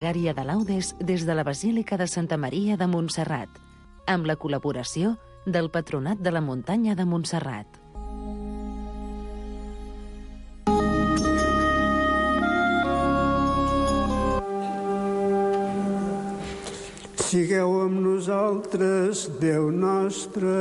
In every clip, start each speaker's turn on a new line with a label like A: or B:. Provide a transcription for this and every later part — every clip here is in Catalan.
A: Pregària de laudes des de la Basílica de Santa Maria de Montserrat, amb la col·laboració del Patronat de la Muntanya de Montserrat.
B: Sigueu amb nosaltres, Déu nostre.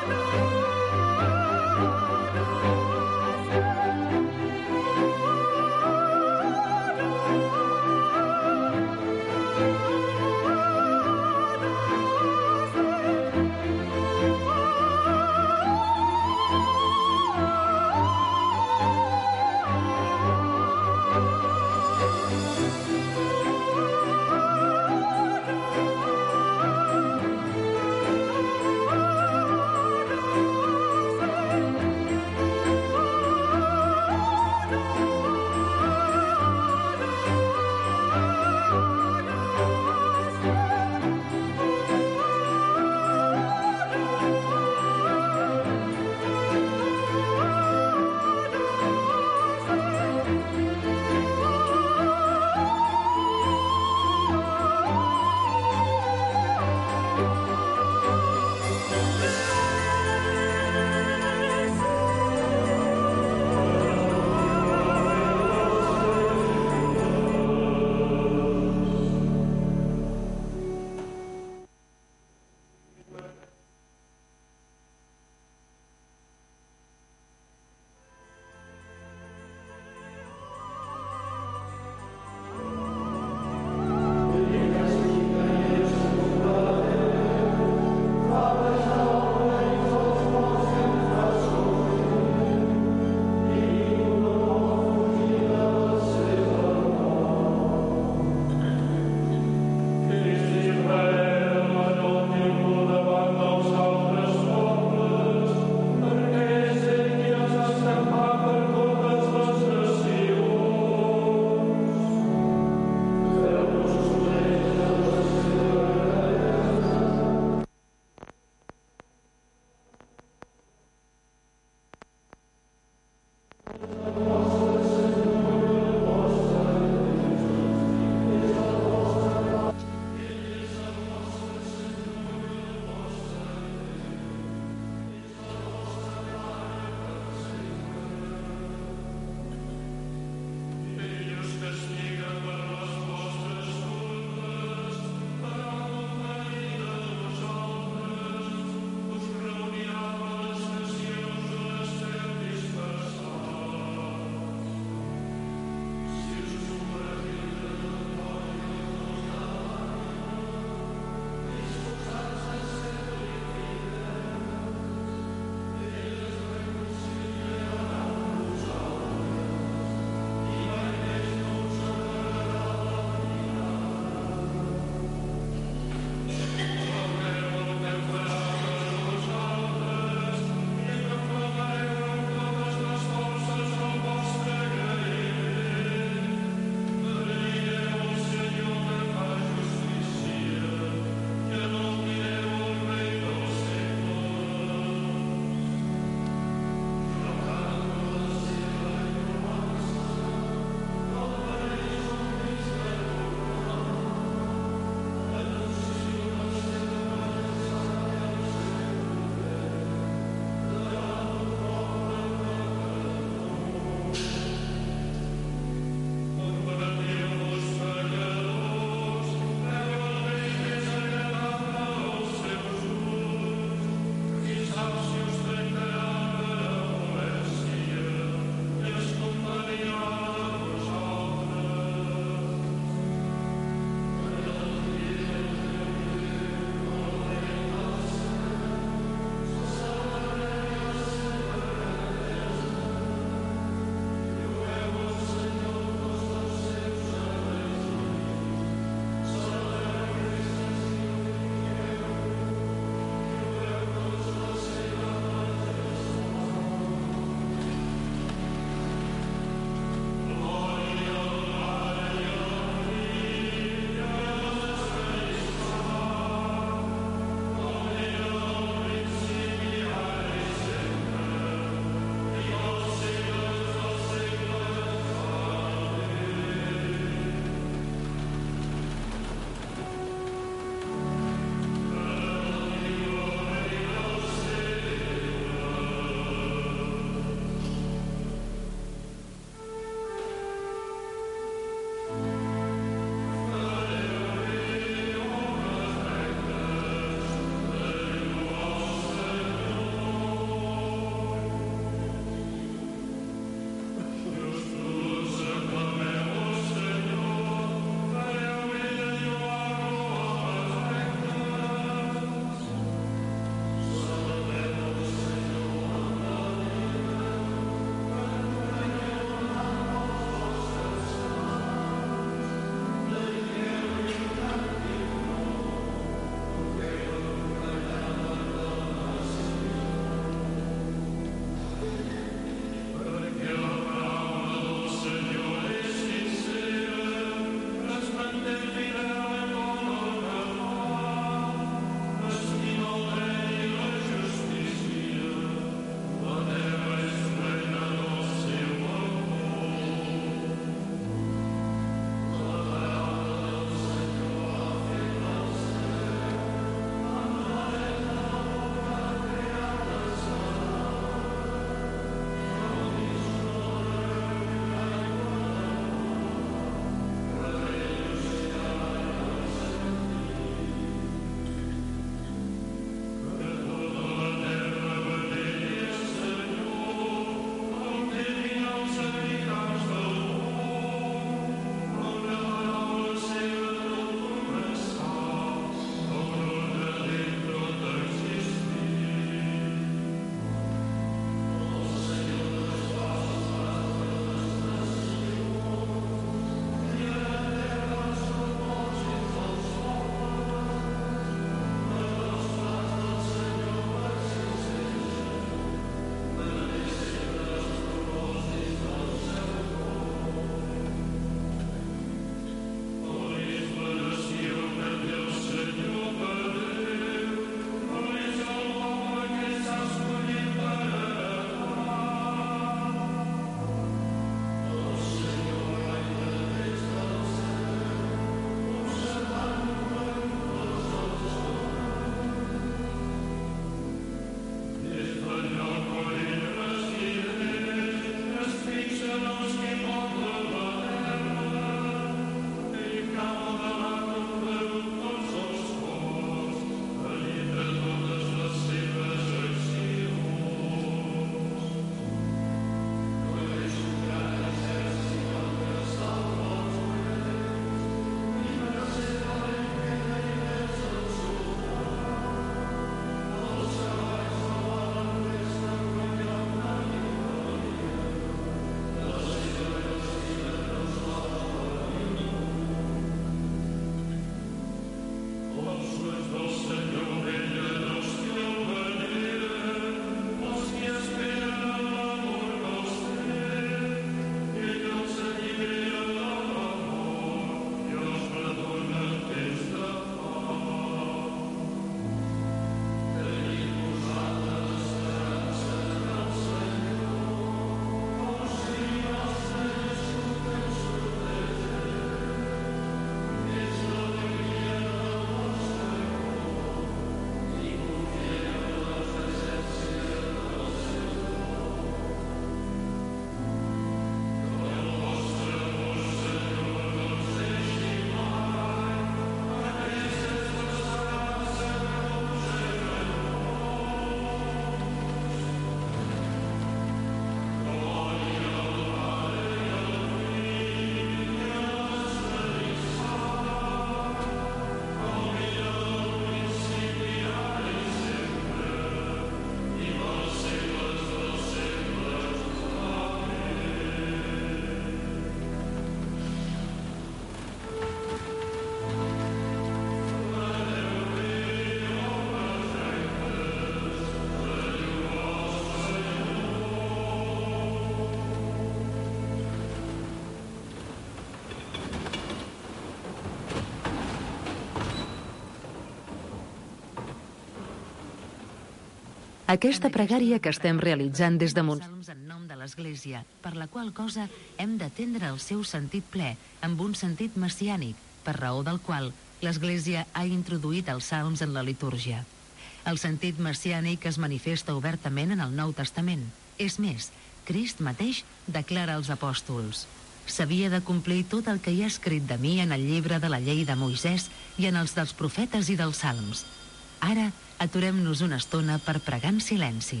A: Aquesta pregària que estem realitzant des de Montsalms en nom de l'Església, per la qual cosa hem d'atendre el seu sentit ple, amb un sentit messiànic, per raó del qual l'Església ha introduït els salms en la litúrgia. El sentit messiànic es manifesta obertament en el Nou Testament. És més, Crist mateix declara als apòstols: «S'havia de complir tot el que hi ha escrit de mi en el llibre de la llei de Moisès i en els dels profetes i dels salms». Ara, aturem-nos una estona per pregar en silenci.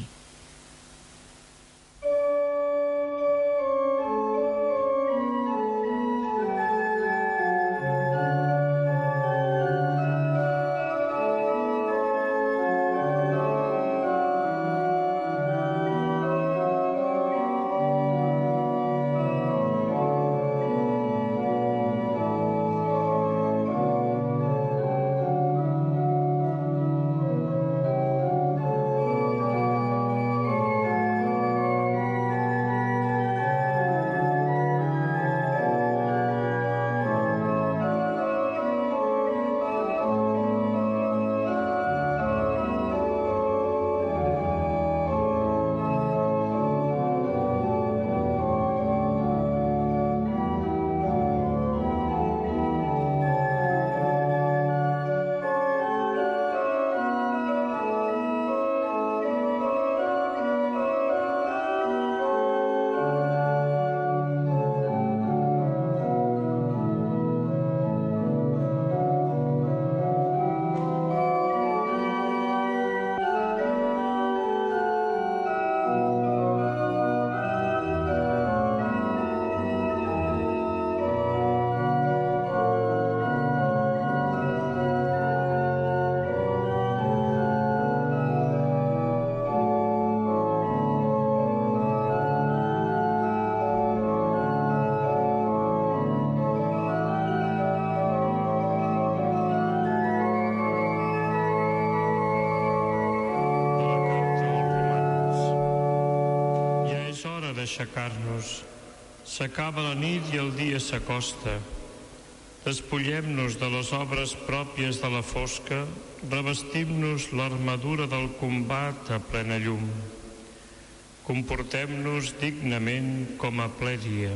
C: Aixecar-nos. S'acaba la nit i el dia s'acosta. Despullem-nos de les obres pròpies de la fosca, revestim-nos l'armadura del combat a plena llum. Comportem-nos dignament com a ple dia.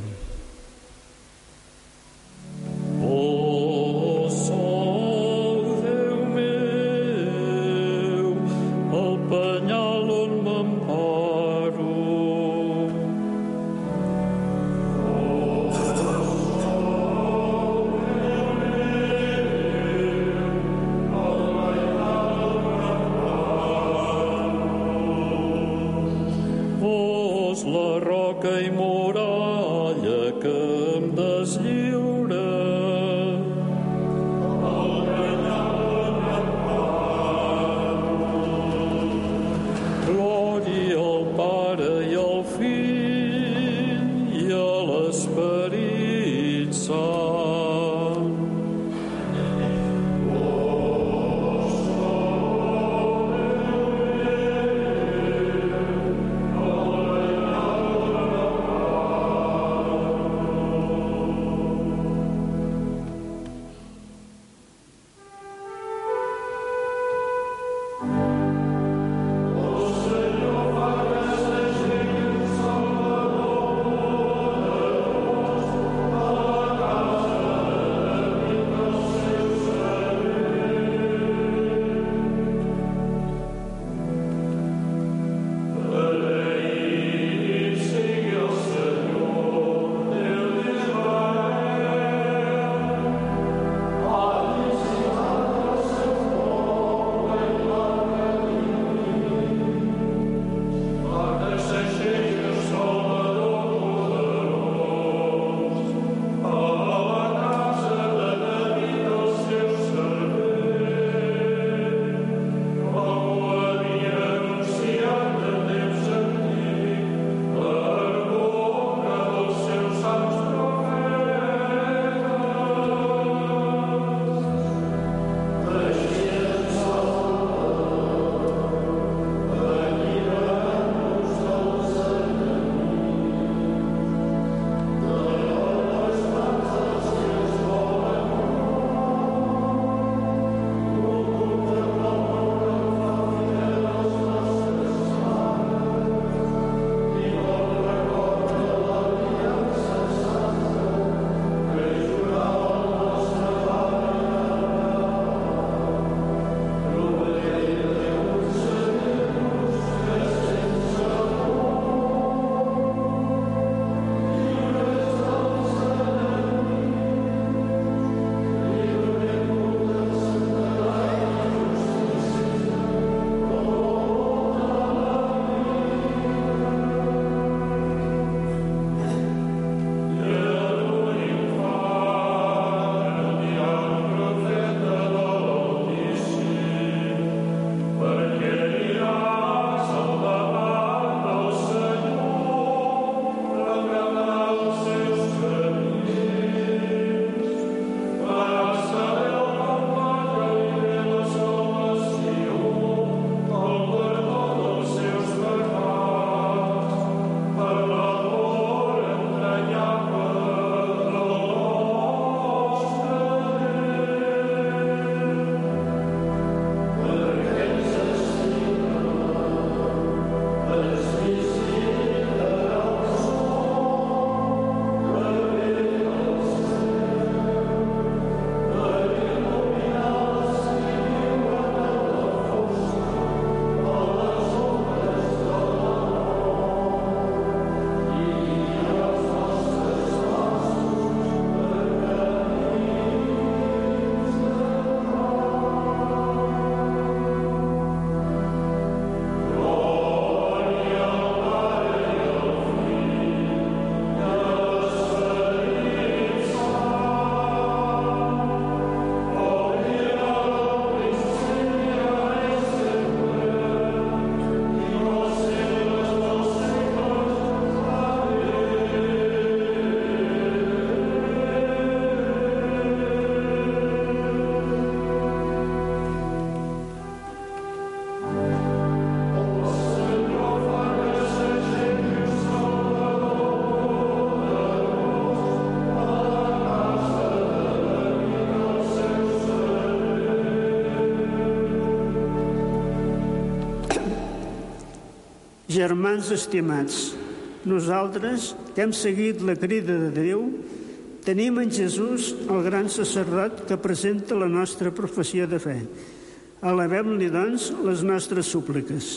B: Germans estimats, nosaltres que hem seguit la crida de Déu, tenim en Jesús el gran sacerdot que presenta la nostra professió de fe. Elevem-li, doncs, les nostres súpliques.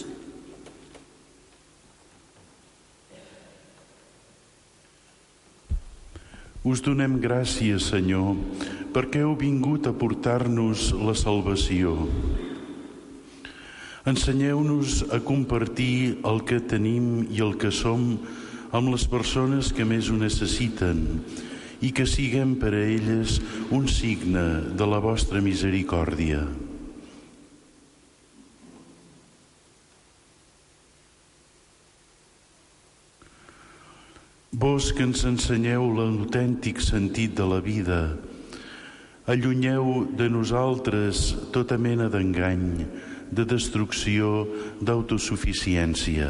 D: Us donem gràcies, Senyor, perquè heu vingut a portar-nos la salvació. Ensenyeu-nos a compartir el que tenim i el que som amb les persones que més ho necessiten i que siguem per a elles un signe de la vostra misericòrdia. Vos que ens ensenyeu l'autèntic sentit de la vida, allunyeu de nosaltres tota mena d'engany, de destrucció, d'autosuficiència.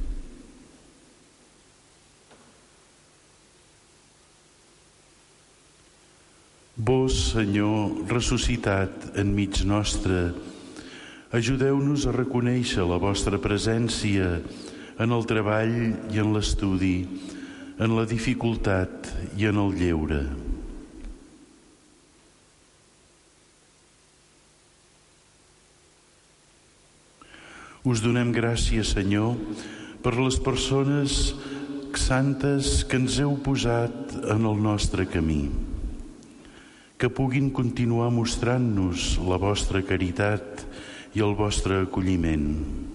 D: Vos, Senyor, ressuscitat enmig nostre, ajudeu-nos a reconèixer la vostra presència en el treball i en l'estudi, en la dificultat i en el lleure. Us donem gràcies, Senyor, per les persones santes que ens heu posat en el nostre camí, que puguin continuar mostrant-nos la vostra caritat i el vostre acolliment.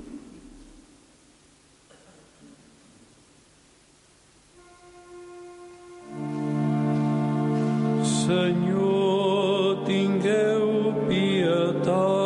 E: Senyor, tingueu pietat.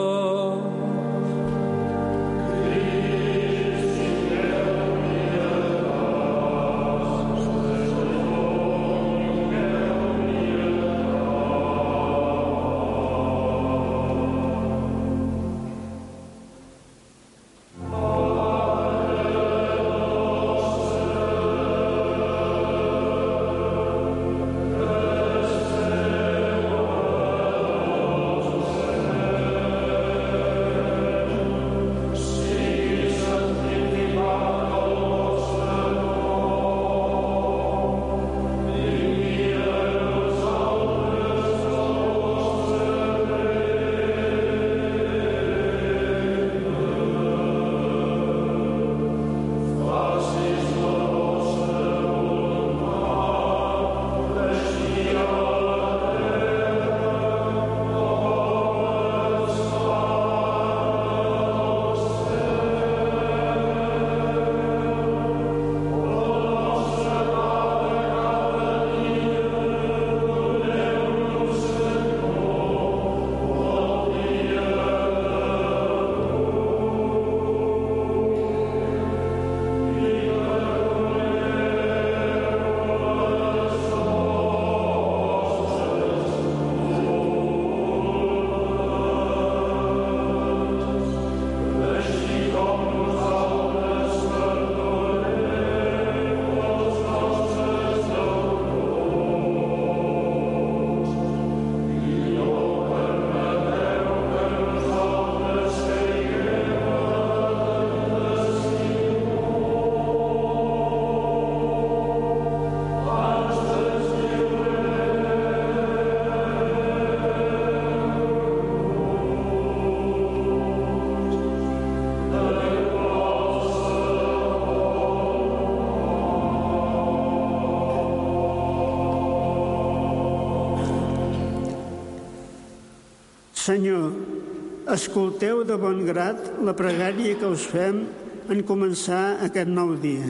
B: Senyor, escolteu de bon grat la pregària que us fem en començar aquest nou dia.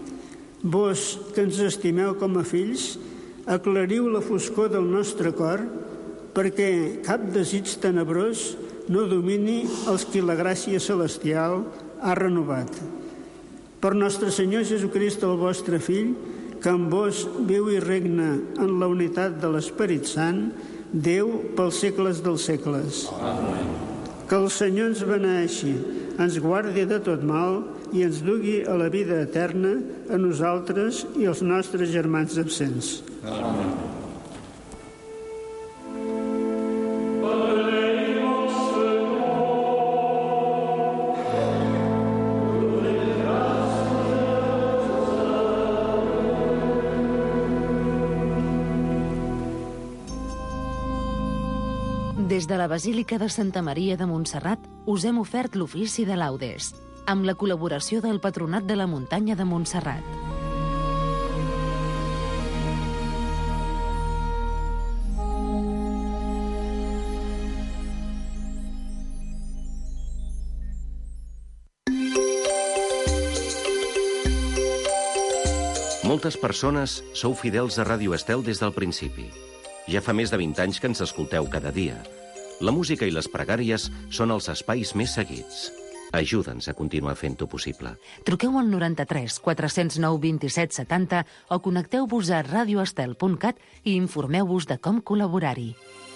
B: Vos, que ens estimeu com a fills, aclariu la foscor del nostre cor perquè cap desig tenebrós no domini els qui la gràcia celestial ha renovat. Per nostre Senyor Jesucrist, el vostre Fill, que amb vos viu i regna en la unitat de l'Esperit Sant, Déu pels segles dels segles. Amén. Que el Senyor ens beneeixi, ens guardi de tot mal i ens dugui a la vida eterna a nosaltres i als nostres germans absents.
E: Amén.
A: Des de la Basílica de Santa Maria de Montserrat us hem ofert l'ofici de laudes, amb la col·laboració del Patronat de la Muntanya de Montserrat.
F: Moltes persones sou fidels a Ràdio Estel des del principi. Ja fa més de 20 anys que ens escolteu cada dia. La música i les pregàries són els espais més seguits. Ajuda'ns a continuar fent-ho possible.
A: Truqueu al 93 409 27 70 o connecteu-vos a radioestel.cat i informeu-vos de com col·laborar-hi.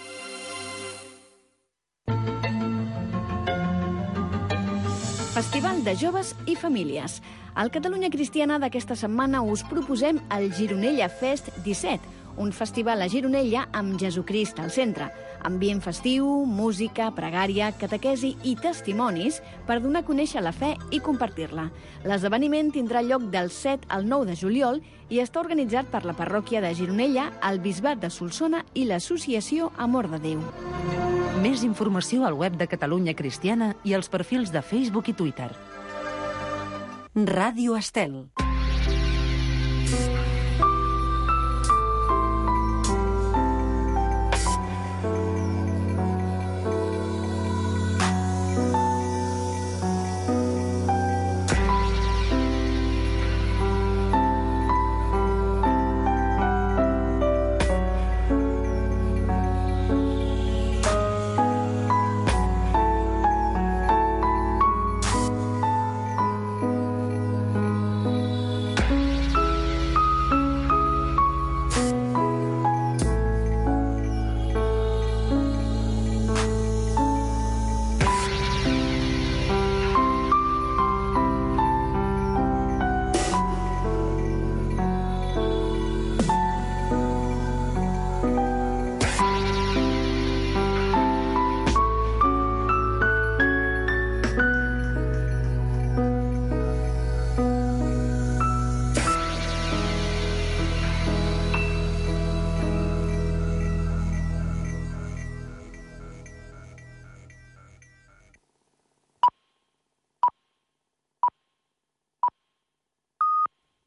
G: Festival de Joves i Famílies. Al Catalunya Cristiana d'aquesta setmana us proposem el Gironella Fest 17, un festival a Gironella amb Jesucrist al centre. Ambient festiu, música, pregària, catequesi i testimonis per donar a conèixer la fe i compartir-la. L'esdeveniment tindrà lloc del 7 al 9 de juliol i està organitzat per la parròquia de Gironella, el Bisbat de Solsona i l'associació Amor de Déu.
A: Més informació al web de Catalunya Cristiana i als perfils de Facebook i Twitter.
H: Ràdio Estel.